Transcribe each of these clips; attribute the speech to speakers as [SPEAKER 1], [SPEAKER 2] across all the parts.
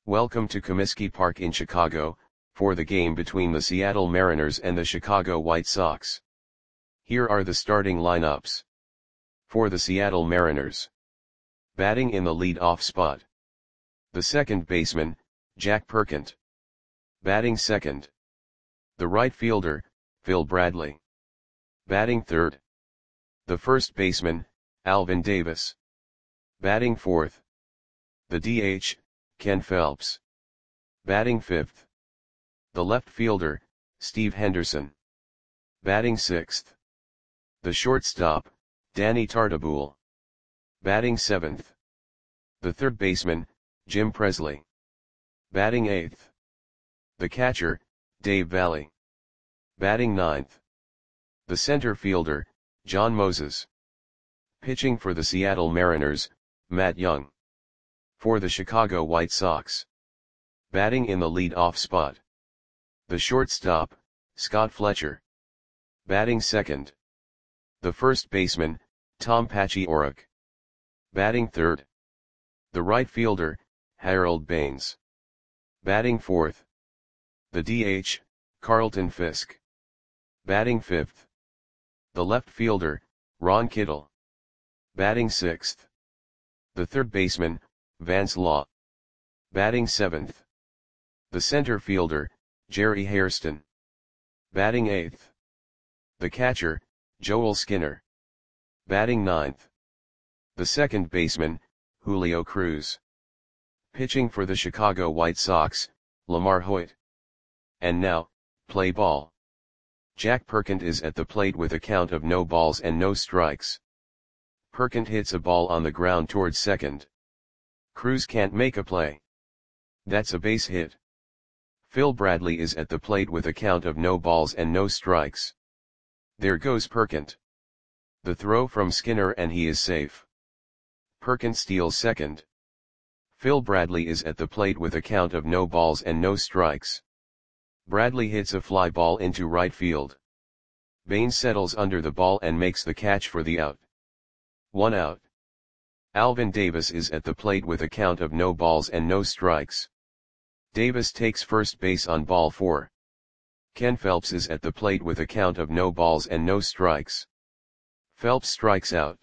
[SPEAKER 1] Welcome to Comiskey Park in Chicago, for the game between the Seattle Mariners and the Chicago White Sox. Here are the starting lineups. For the Seattle Mariners. Batting in the lead-off spot. The second baseman, Jack Perkent. Batting second. The right fielder, Phil Bradley. Batting third. The first baseman, Alvin Davis. Batting fourth. The DH, Ken Phelps. Batting fifth. The left fielder, Steve Henderson. Batting sixth. The shortstop, Danny Tartabull. Batting seventh. The third baseman, Jim Presley. Batting eighth. The catcher, Dave Valle. Batting ninth. The center fielder, John Moses. Pitching for the Seattle Mariners, Matt Young. For the Chicago White Sox. Batting in the lead-off spot. The shortstop, Scott Fletcher. Batting second. The first baseman, Tom Paciorek. Batting third. The right fielder, Harold Baines. Batting fourth. The DH, Carlton Fisk. Batting fifth. The left fielder, Ron Kittle. Batting sixth. The third baseman, Vance Law. Batting seventh. The center fielder, Jerry Hairston. Batting eighth. The catcher, Joel Skinner. Batting ninth. The second baseman, Julio Cruz. Pitching for the Chicago White Sox, Lamar Hoyt. And now, play ball. Jack Perkent is at the plate with a count of no balls and no strikes. Perkent hits a ball on the ground towards second. Cruz can't make a play. That's a base hit. Phil Bradley is at the plate with a count of no balls and no strikes. There goes Perkent. The throw from Skinner and he is safe. Perkent steals second. Phil Bradley is at the plate with a count of no balls and no strikes. Bradley hits a fly ball into right field. Baines settles under the ball and makes the catch for the out. 1 out. Alvin Davis is at the plate with a count of no balls and no strikes. Davis takes first base on ball 4. Ken Phelps is at the plate with a count of no balls and no strikes. Phelps strikes out.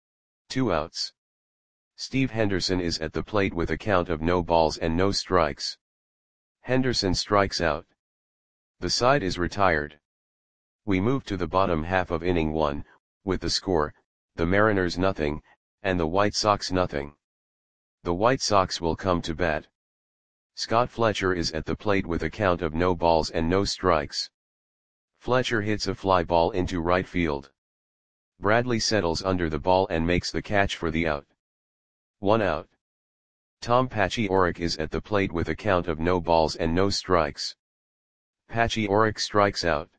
[SPEAKER 1] 2 outs. Steve Henderson is at the plate with a count of no balls and no strikes. Henderson strikes out. The side is retired. We move to the bottom half of inning 1, with the score, the Mariners nothing, and the White Sox nothing. The White Sox will come to bat. Scott Fletcher is at the plate with a count of no balls and no strikes. Fletcher hits a fly ball into right field. Bradley settles under the ball and makes the catch for the out. 1 out. Tom Paciorek is at the plate with a count of no balls and no strikes. Paciorek strikes out.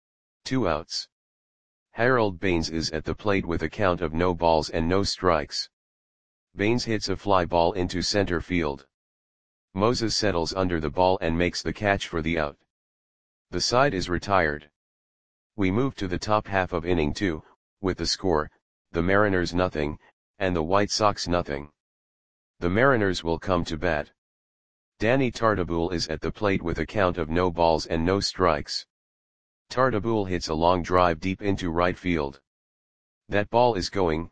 [SPEAKER 1] 2 outs. Harold Baines is at the plate with a count of no balls and no strikes. Baines hits a fly ball into center field. Moses settles under the ball and makes the catch for the out. The side is retired. We move to the top half of inning 2, with the score, the Mariners nothing, and the White Sox nothing. The Mariners will come to bat. Danny Tartabull is at the plate with a count of no balls and no strikes. Tartabull hits a long drive deep into right field. That ball is gone.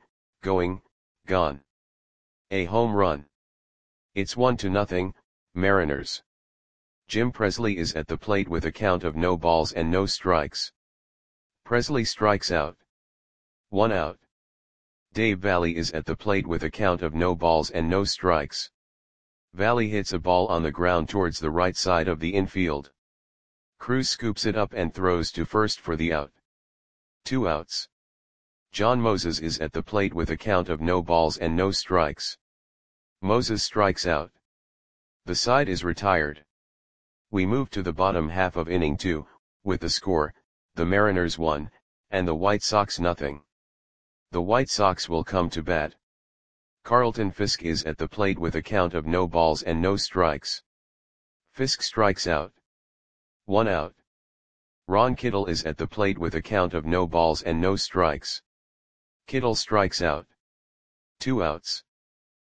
[SPEAKER 1] A home run. It's 1-0, Mariners. Jim Presley is at the plate with a count of no balls and no strikes. Presley strikes out. 1 out. Dave Valle is at the plate with a count of no balls and no strikes. Valle hits a ball on the ground towards the right side of the infield. Cruz scoops it up and throws to first for the out. 2 outs. John Moses is at the plate with a count of no balls and no strikes. Moses strikes out. The side is retired. We move to the bottom half of inning 2, with the score, the Mariners 1, and the White Sox nothing. The White Sox will come to bat. Carlton Fisk is at the plate with a count of no balls and no strikes. Fisk strikes out. 1 out. Ron Kittle is at the plate with a count of no balls and no strikes. Kittle strikes out. 2 outs.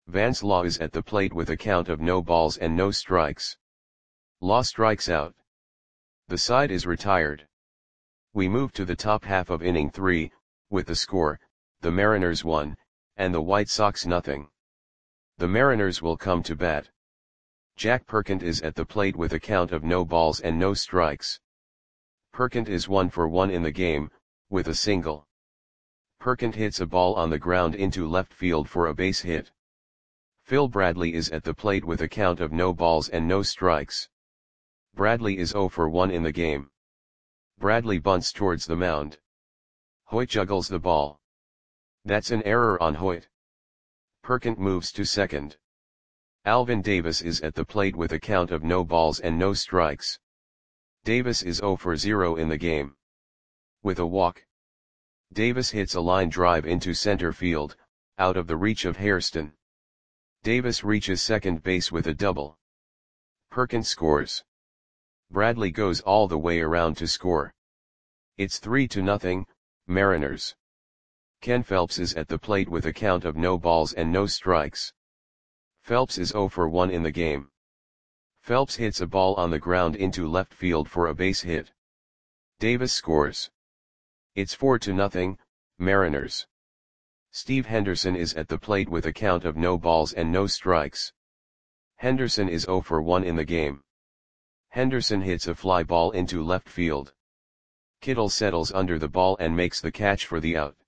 [SPEAKER 1] Vance Law is at the plate with a count of no balls and no strikes. Law strikes out. The side is retired. We move to the top half of inning 3, with the score, the Mariners 1, and the White Sox nothing. The Mariners will come to bat. Jack Perkins is at the plate with a count of no balls and no strikes. Perkins is 1 for 1 in the game, with a single. Perkins hits a ball on the ground into left field for a base hit. Phil Bradley is at the plate with a count of no balls and no strikes. Bradley is 0 for 1 in the game. Bradley bunts towards the mound. Hoyt juggles the ball. That's an error on Hoyt. Perkins moves to second. Alvin Davis is at the plate with a count of no balls and no strikes. Davis is 0 for 0 in the game. With a walk, Davis hits a line drive into center field, out of the reach of Hairston. Davis reaches second base with a double. Perkins scores. Bradley goes all the way around to score. It's 3-0, Mariners. Ken Phelps is at the plate with a count of no balls and no strikes. Phelps is 0 for 1 in the game. Phelps hits a ball on the ground into left field for a base hit. Davis scores. It's 4-0, Mariners. Steve Henderson is at the plate with a count of no balls and no strikes. Henderson is 0 for 1 in the game. Henderson hits a fly ball into left field. Kittle settles under the ball and makes the catch for the out.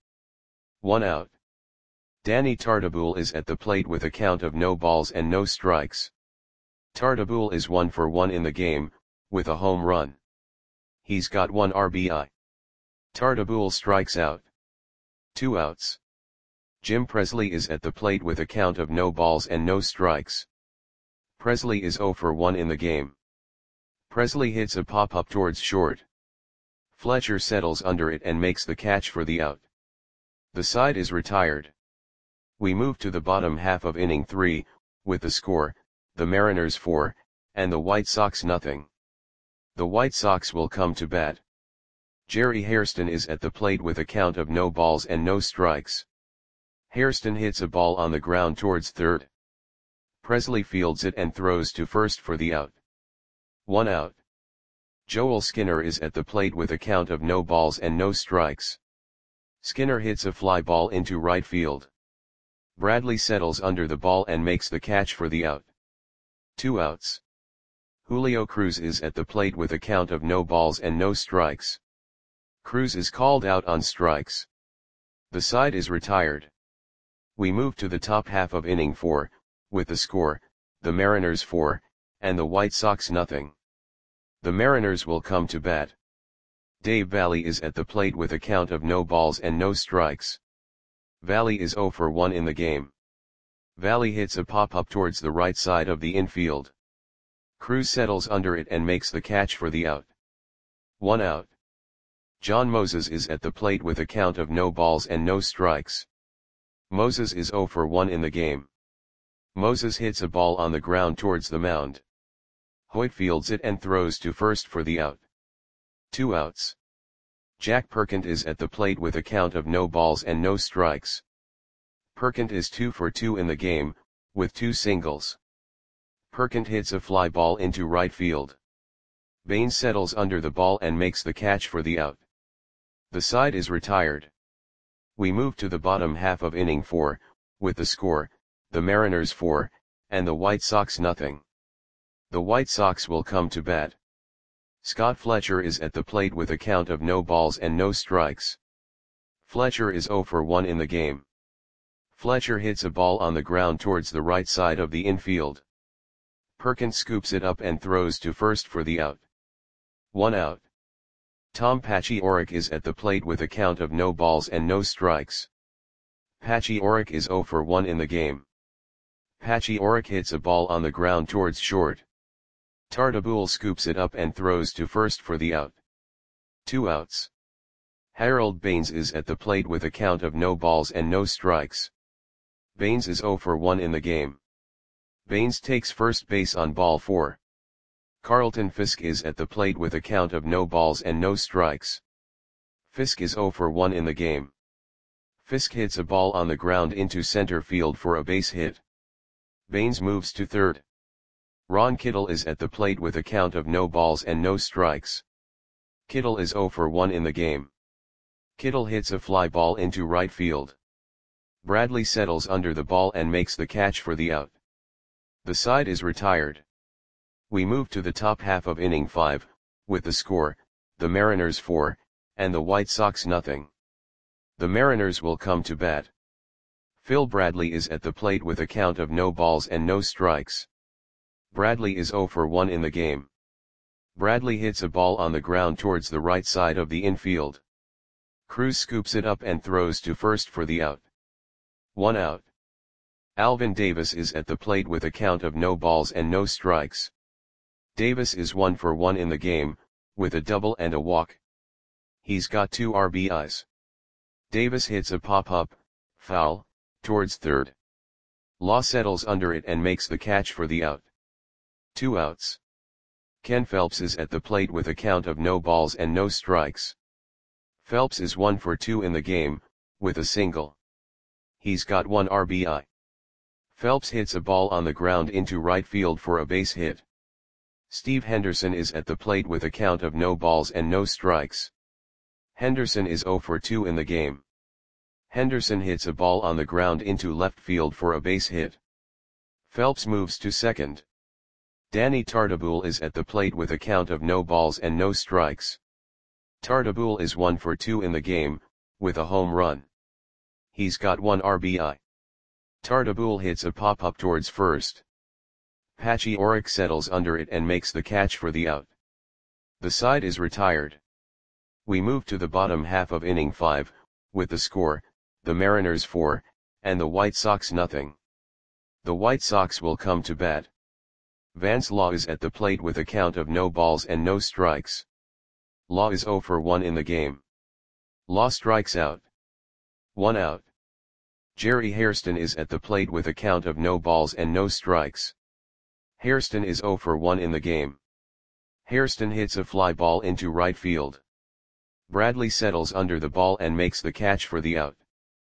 [SPEAKER 1] 1 out. Danny Tartabull is at the plate with a count of no balls and no strikes. Tartabull is 1 for 1 in the game, with a home run. He's got 1 RBI. Tartabull strikes out. 2 outs. Jim Presley is at the plate with a count of no balls and no strikes. Presley is 0 for 1 in the game. Presley hits a pop-up towards short. Fletcher settles under it and makes the catch for the out. The side is retired. We move to the bottom half of inning 3, with the score, the Mariners 4, and the White Sox nothing. The White Sox will come to bat. Jerry Hairston is at the plate with a count of no balls and no strikes. Hairston hits a ball on the ground towards third. Presley fields it and throws to first for the out. 1 out. Joel Skinner is at the plate with a count of no balls and no strikes. Skinner hits a fly ball into right field. Bradley settles under the ball and makes the catch for the out. 2 outs. Julio Cruz is at the plate with a count of no balls and no strikes. Cruz is called out on strikes. The side is retired. We move to the top half of inning 4, with the score, the Mariners 4, and the White Sox nothing. The Mariners will come to bat. Dave Valle is at the plate with a count of no balls and no strikes. Valle is 0 for 1 in the game. Valle hits a pop-up towards the right side of the infield. Cruz settles under it and makes the catch for the out. 1 out. John Moses is at the plate with a count of no balls and no strikes. Moses is 0 for 1 in the game. Moses hits a ball on the ground towards the mound. Hoyt fields it and throws to first for the out. 2 outs. Jack Perkins is at the plate with a count of no balls and no strikes. Perkins is 2 for 2 in the game, with 2 singles. Perkins hits a fly ball into right field. Baines settles under the ball and makes the catch for the out. The side is retired. We move to the bottom half of inning 4, with the score, the Mariners 4, and the White Sox nothing. The White Sox will come to bat. Scott Fletcher is at the plate with a count of no balls and no strikes. Fletcher is 0 for 1 in the game. Fletcher hits a ball on the ground towards the right side of the infield. Perkins scoops it up and throws to first for the out. 1 out. Tom Paciorek is at the plate with a count of no balls and no strikes. Paciorek is 0 for 1 in the game. Paciorek hits a ball on the ground towards short. Tartabull scoops it up and throws to first for the out. 2 outs. Harold Baines is at the plate with a count of no balls and no strikes. Baines is 0 for 1 in the game. Baines takes first base on ball 4. Carlton Fisk is at the plate with a count of no balls and no strikes. Fisk is 0 for 1 in the game. Fisk hits a ball on the ground into center field for a base hit. Baines moves to third. Ron Kittle is at the plate with a count of no balls and no strikes. Kittle is 0 for 1 in the game. Kittle hits a fly ball into right field. Bradley settles under the ball and makes the catch for the out. The side is retired. We move to the top half of inning 5, with the score, the Mariners 4, and the White Sox nothing. The Mariners will come to bat. Phil Bradley is at the plate with a count of no balls and no strikes. Bradley is 0 for 1 in the game. Bradley hits a ball on the ground towards the right side of the infield. Cruz scoops it up and throws to first for the out. 1 out. Alvin Davis is at the plate with a count of no balls and no strikes. Davis is 1 for 1 in the game, with a double and a walk. He's got 2 RBIs. Davis hits a pop-up, foul, towards third. Law settles under it and makes the catch for the out. 2 outs. Ken Phelps is at the plate with a count of no balls and no strikes. Phelps is 1 for 2 in the game, with a single. He's got 1 RBI. Phelps hits a ball on the ground into right field for a base hit. Steve Henderson is at the plate with a count of no balls and no strikes. Henderson is 0 for 2 in the game. Henderson hits a ball on the ground into left field for a base hit. Phelps moves to second. Danny Tartabull is at the plate with a count of no balls and no strikes. Tartabull is 1 for 2 in the game, with a home run. He's got 1 RBI. Tartabull hits a pop-up towards first. Patchy Oric settles under it and makes the catch for the out. The side is retired. We move to the bottom half of inning 5, with the score, the Mariners 4, and the White Sox nothing. The White Sox will come to bat. Vance Law is at the plate with a count of no balls and no strikes. Law is 0 for 1 in the game. Law strikes out. 1 out. Jerry Hairston is at the plate with a count of no balls and no strikes. Hairston is 0 for 1 in the game. Hairston hits a fly ball into right field. Bradley settles under the ball and makes the catch for the out.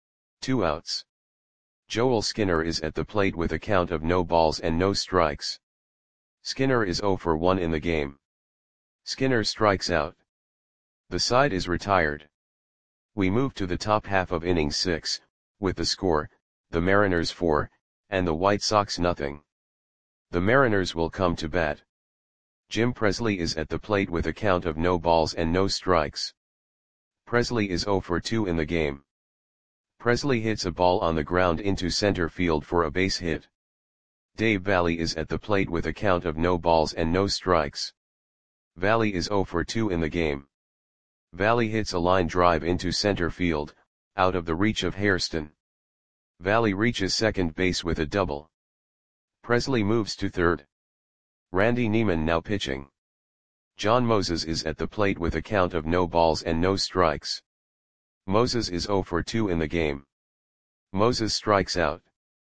[SPEAKER 1] 2 outs. Joel Skinner is at the plate with a count of no balls and no strikes. Skinner is 0 for 1 in the game. Skinner strikes out. The side is retired. We move to the top half of inning 6, with the score, the Mariners 4, and the White Sox nothing. The Mariners will come to bat. Jim Presley is at the plate with a count of no balls and no strikes. Presley is 0 for 2 in the game. Presley hits a ball on the ground into center field for a base hit. Dave Valley is at the plate with a count of no balls and no strikes. Valley is 0 for 2 in the game. Valley hits a line drive into center field, out of the reach of Hairston. Valley reaches second base with a double. Presley moves to third. Randy Neiman now pitching. John Moses is at the plate with a count of no balls and no strikes. Moses is 0 for 2 in the game. Moses strikes out.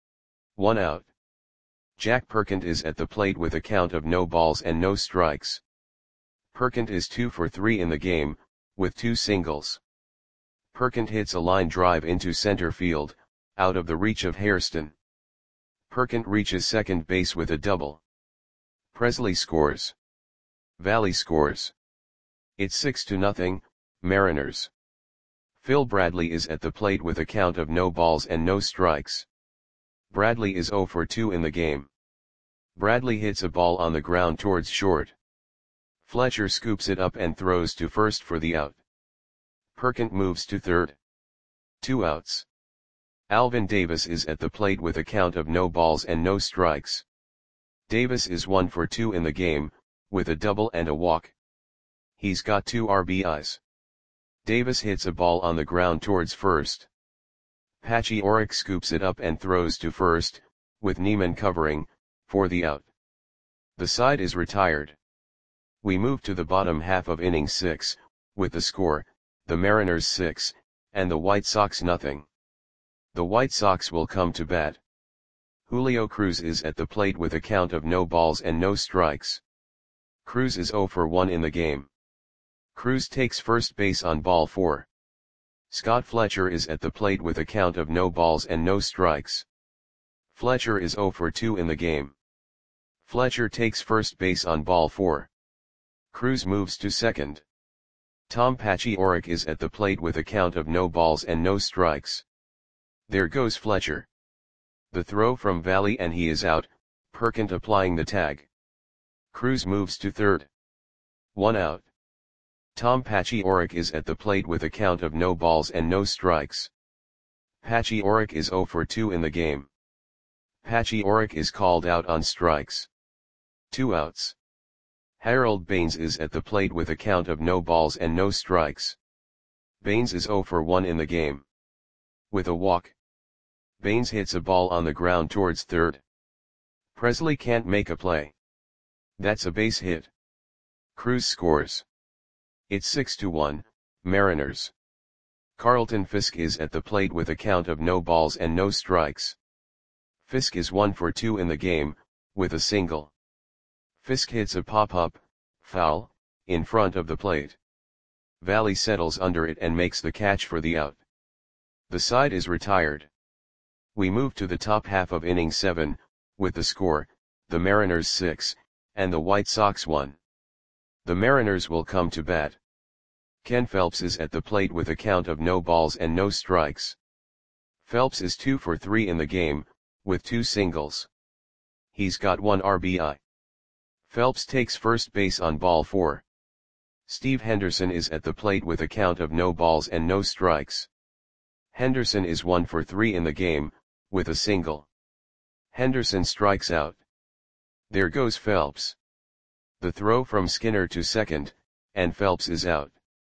[SPEAKER 1] 1 out. Jack Perkins is at the plate with a count of no balls and no strikes. Perkins is 2 for 3 in the game, with 2 singles. Perkins hits a line drive into center field, out of the reach of Hairston. Perkins reaches second base with a double. Presley scores. Valley scores. It's 6-0, Mariners. Phil Bradley is at the plate with a count of no balls and no strikes. Bradley is 0 for 2 in the game. Bradley hits a ball on the ground towards short. Fletcher scoops it up and throws to first for the out. Perkins moves to third. 2 outs. Alvin Davis is at the plate with a count of no balls and no strikes. Davis is 1 for 2 in the game, with a double and a walk. He's got 2 RBIs. Davis hits a ball on the ground towards first. Patchy Oric scoops it up and throws to first, with Neiman covering, for the out. The side is retired. We move to the bottom half of inning 6, with the score, the Mariners 6, and the White Sox nothing. The White Sox will come to bat. Julio Cruz is at the plate with a count of no balls and no strikes. Cruz is 0 for 1 in the game. Cruz takes first base on ball 4. Scott Fletcher is at the plate with a count of no balls and no strikes. Fletcher is 0 for 2 in the game. Fletcher takes first base on ball 4. Cruz moves to second. Tom Pachioric is at the plate with a count of no balls and no strikes. There goes Fletcher. The throw from Valley and he is out, Perkins applying the tag. Cruz moves to third. 1 out. Tom Pachioric is at the plate with a count of no balls and no strikes. Pachioric is 0 for 2 in the game. Pachioric is called out on strikes. 2 outs. Harold Baines is at the plate with a count of no balls and no strikes. Baines is 0 for 1 in the game. With a walk. Baines hits a ball on the ground towards third. Presley can't make a play. That's a base hit. Cruz scores. It's 6-1, Mariners. Carlton Fisk is at the plate with a count of no balls and no strikes. Fisk is 1 for 2 in the game, with a single. Fisk hits a pop-up, foul, in front of the plate. Valley settles under it and makes the catch for the out. The side is retired. We move to the top half of inning 7, with the score, the Mariners 6, and the White Sox 1. The Mariners will come to bat. Ken Phelps is at the plate with a count of no balls and no strikes. Phelps is 2 for 3 in the game, with 2 singles. He's got 1 RBI. Phelps takes first base on ball 4. Steve Henderson is at the plate with a count of no balls and no strikes. Henderson is 1 for 3 in the game, with a single. Henderson strikes out. There goes Phelps. The throw from Skinner to second, and Phelps is out.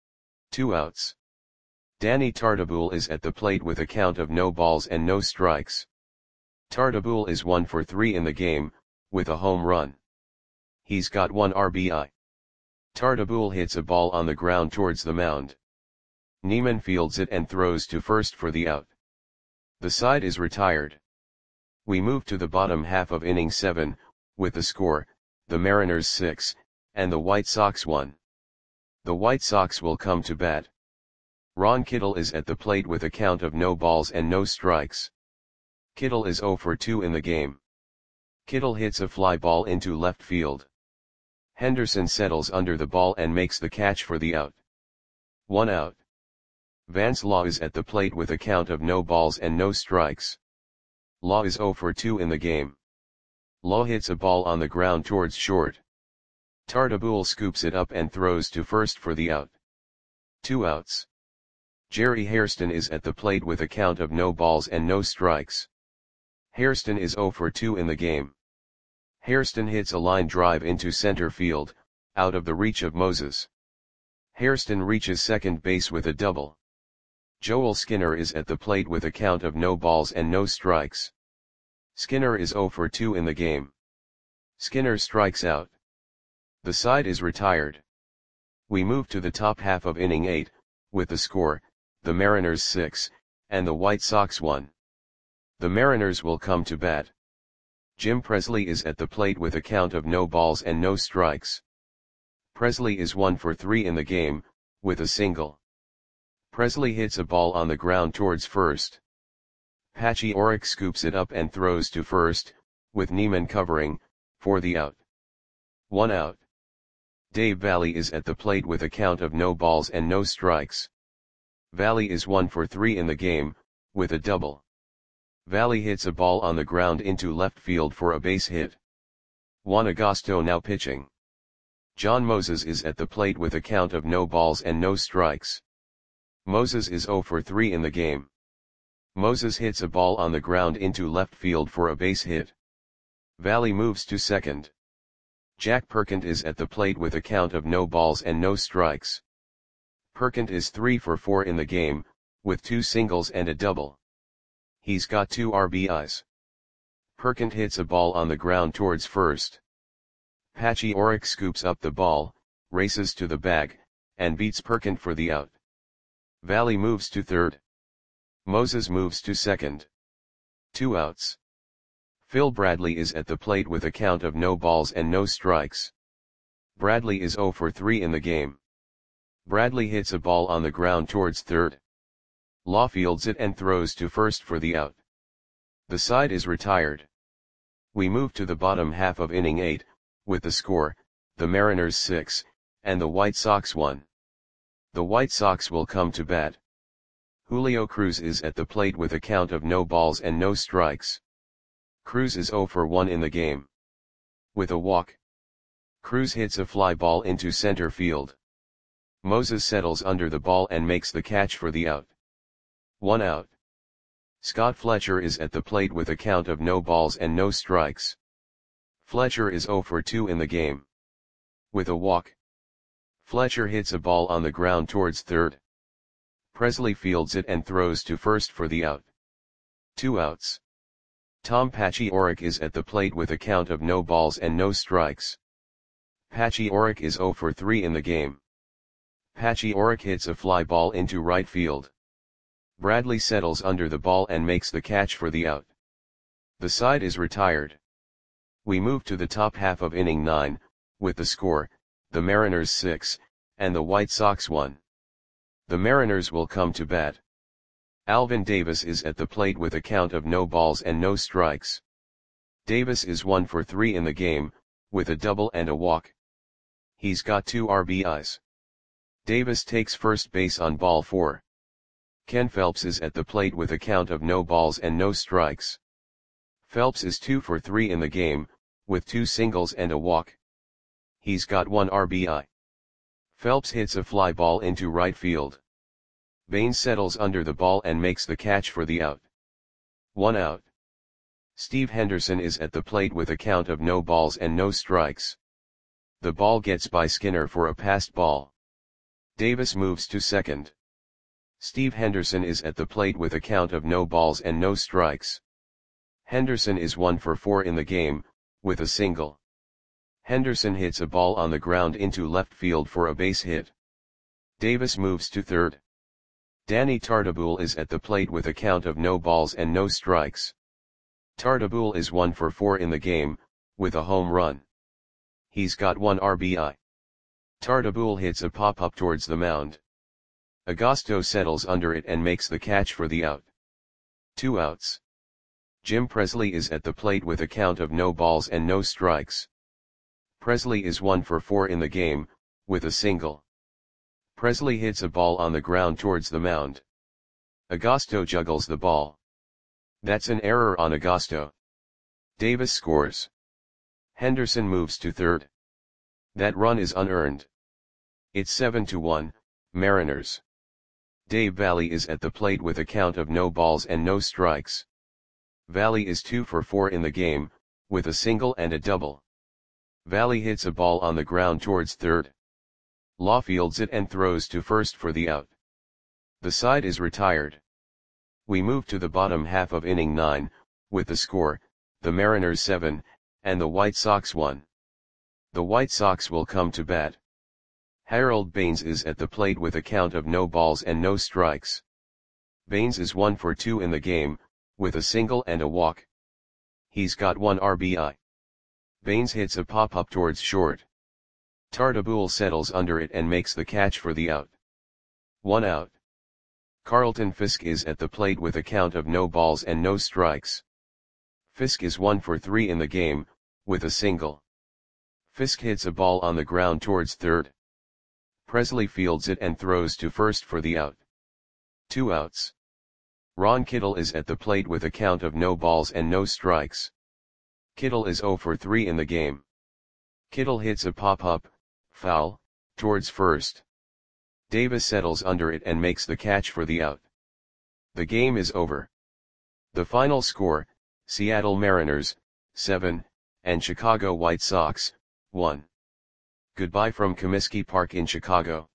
[SPEAKER 1] 2 outs. Danny Tartabull is at the plate with a count of no balls and no strikes. Tartabull is 1 for 3 in the game, with a home run. He's got 1 RBI. Tartabull hits a ball on the ground towards the mound. Neiman fields it and throws to first for the out. The side is retired. We move to the bottom half of inning 7, with the score, the Mariners 6, and the White Sox 1. The White Sox will come to bat. Ron Kittle is at the plate with a count of no balls and no strikes. Kittle is 0 for 2 in the game. Kittle hits a fly ball into left field. Henderson settles under the ball and makes the catch for the out. 1 out. Vance Law is at the plate with a count of no balls and no strikes. Law is 0 for 2 in the game. Law hits a ball on the ground towards short. Tartabull scoops it up and throws to first for the out. 2 outs. Jerry Hairston is at the plate with a count of no balls and no strikes. Hairston is 0 for 2 in the game. Hairston hits a line drive into center field, out of the reach of Moses. Hairston reaches second base with a double. Joel Skinner is at the plate with a count of no balls and no strikes. Skinner is 0 for 2 in the game. Skinner strikes out. The side is retired. We move to the top half of inning 8, with the score, the Mariners 6, and the White Sox 1. The Mariners will come to bat. Jim Presley is at the plate with a count of no balls and no strikes. Presley is 1 for 3 in the game, with a single. Presley hits a ball on the ground towards first. Pachioric scoops it up and throws to first, with Neiman covering, for the out. 1 out. Dave Valley is at the plate with a count of no balls and no strikes. Valley is 1 for 3 in the game, with a double. Valley hits a ball on the ground into left field for a base hit. Juan Agosto now pitching. John Moses is at the plate with a count of no balls and no strikes. Moses is 0 for 3 in the game. Moses hits a ball on the ground into left field for a base hit. Valley moves to second. Jack Perkins is at the plate with a count of no balls and no strikes. Perkins is 3 for 4 in the game, with 2 singles and a double. He's got 2 RBIs. Perkins hits a ball on the ground towards first. Pachioric scoops up the ball, races to the bag, and beats Perkins for the out. Valley moves to third. Moses moves to second. 2 outs. Phil Bradley is at the plate with a count of no balls and no strikes. Bradley is 0 for 3 in the game. Bradley hits a ball on the ground towards third. Law fields it and throws to first for the out. The side is retired. We move to the bottom half of inning 8, with the score, the Mariners 6, and the White Sox 1. The White Sox will come to bat. Julio Cruz is at the plate with a count of no balls and no strikes. Cruz is 0 for 1 in the game. With a walk, Cruz hits a fly ball into center field. Moses settles under the ball and makes the catch for the out. 1 out. Scott Fletcher is at the plate with a count of no balls and no strikes. Fletcher is 0 for 2 in the game. With a walk, Fletcher hits a ball on the ground towards third. Presley fields it and throws to first for the out. 2 outs. Tom Paciorek is at the plate with a count of no balls and no strikes. Paciorek is 0 for 3 in the game. Paciorek hits a fly ball into right field. Bradley settles under the ball and makes the catch for the out. The side is retired. We move to the top half of inning 9, with the score, the Mariners 6, and the White Sox 1. The Mariners will come to bat. Alvin Davis is at the plate with a count of no balls and no strikes. Davis is 1 for 3 in the game, with a double and a walk. He's got 2 RBIs. Davis takes first base on ball 4. Ken Phelps is at the plate with a count of no balls and no strikes. Phelps is 2 for 3 in the game, with 2 singles and a walk. He's got 1 RBI. Phelps hits a fly ball into right field. Baines settles under the ball and makes the catch for the out. 1 out. Steve Henderson is at the plate with a count of no balls and no strikes. The ball gets by Skinner for a passed ball. Davis moves to second. Steve Henderson is at the plate with a count of no balls and no strikes. Henderson is 1 for 4 in the game, with a single. Henderson hits a ball on the ground into left field for a base hit. Davis moves to third. Danny Tartabull is at the plate with a count of no balls and no strikes. Tartabull is 1 for 4 in the game, with a home run. He's got 1 RBI. Tartabull hits a pop-up towards the mound. Agosto settles under it and makes the catch for the out. 2 outs. Jim Presley is at the plate with a count of no balls and no strikes. Presley is 1 for 4 in the game, with a single. Presley hits a ball on the ground towards the mound. Agosto juggles the ball. That's an error on Agosto. Davis scores. Henderson moves to third. That run is unearned. It's 7-1, Mariners. Dave Valle is at the plate with a count of no balls and no strikes. Valle is 2 for 4 in the game, with a single and a double. Valle hits a ball on the ground towards third. Law fields it and throws to first for the out. The side is retired. We move to the bottom half of inning 9, with the score, the Mariners 7, and the White Sox 1. The White Sox will come to bat. Harold Baines is at the plate with a count of no balls and no strikes. Baines is 1 for 2 in the game, with a single and a walk. He's got 1 RBI. Baines hits a pop-up towards short. Tartabull settles under it and makes the catch for the out. 1 out. Carlton Fisk is at the plate with a count of no balls and no strikes. Fisk is 1 for 3 in the game, with a single. Fisk hits a ball on the ground towards third. Presley fields it and throws to first for the out. 2 outs. Ron Kittle is at the plate with a count of no balls and no strikes. Kittle is 0 for 3 in the game. Kittle hits a pop-up, foul, towards first. Davis settles under it and makes the catch for the out. The game is over. The final score, Seattle Mariners, 7, and Chicago White Sox, 1. Goodbye from Comiskey Park in Chicago.